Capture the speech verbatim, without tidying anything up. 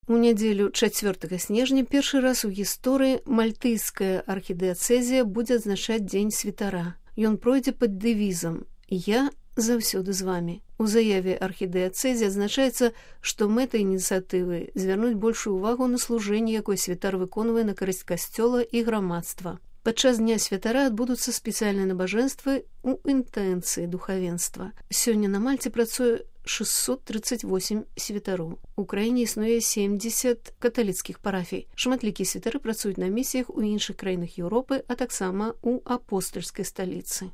У нядзелю чацвёртага снежня першы раз у гісторыі мальтыйская архідыяцэзія будзе адзначаць дзень святара. Ён пройдзе пад дэвізам «Я заўсёды з вамі». У заяве архідыяцэзіі адзначаецца, што мэта ініцыятывы звярнуць большую ўвагу на служэнне, якое святар выконвае на карысць касцёла і грамадства. Падчас дня святара адбудуцца спецыяльныя набажэнствы ў інтэнцыі духавенства. Сёння на Мальце працуе шестьсот тридцать восемь святароў. У краіне існуе семьдесят каталіцкіх парафій. Шматлікія святары працуюць на місіях у іншых краінах Еўропы, а таксама ў апостальскай сталіцы.